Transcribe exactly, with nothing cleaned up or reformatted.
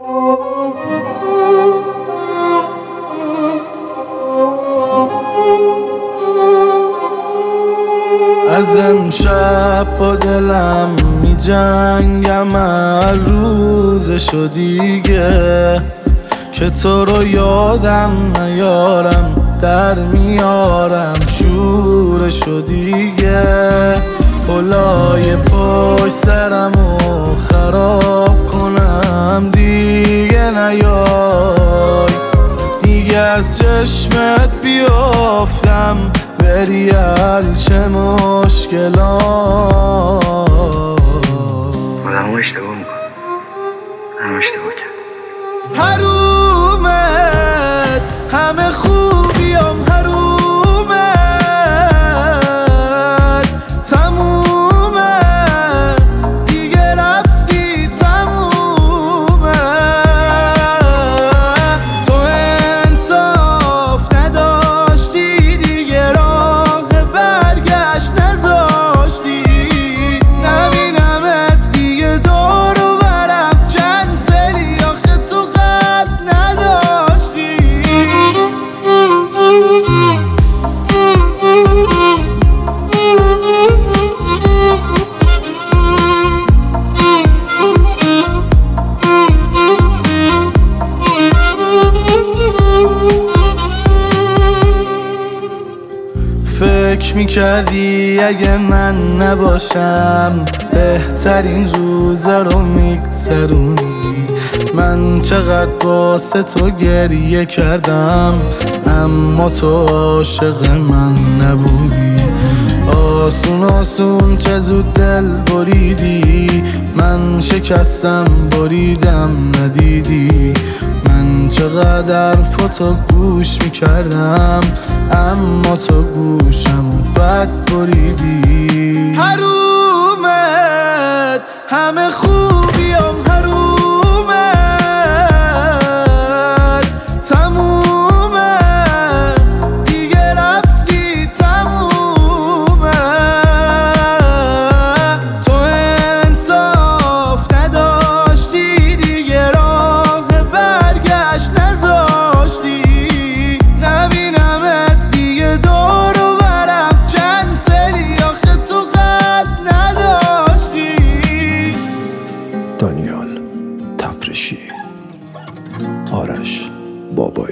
از امشب با دلم می جنگم هر روزشو دیگه که تو رو یادم نیارم، در میارم شورشو دیگه. پلای پشت سرمو خراب کنم دیگه نیای، دیگه از چشمت بیافتم بری حل چه مشکلات. آدم ها اشتباه میکن، همه اشتباه کرد. حرومت همه خوبیام، حرومت تمومه دیگه رفتی تمومه. تو انصاف نداشتی دیگه، راه برگشت نذاشتی، نبینمت دیگه دور و برم کنسلی، آخه تو قد نداشتی. فکر میکردی اگه من نباشم بهترین روزا رو میگذرونی. من چقدر واسه تو گریه کردم اما تو عاشق من نبودی. آسون آسون چه زود دل بریدی، من شکستم بریدم ندیدی. من چقدر فوتو گوش میکردم اما تو گوشمو بد بریدی. حرومت همه خوبیام، حرومت تمومه دیگه رفتی تمومه. تو انصاف نداشتی دیگه، راه برگشت نذاشتی، نبینمت دیگه دور و برم کنسلی، آخه تو قد نداشتی. دانیال تفرشی، آرش بابایی.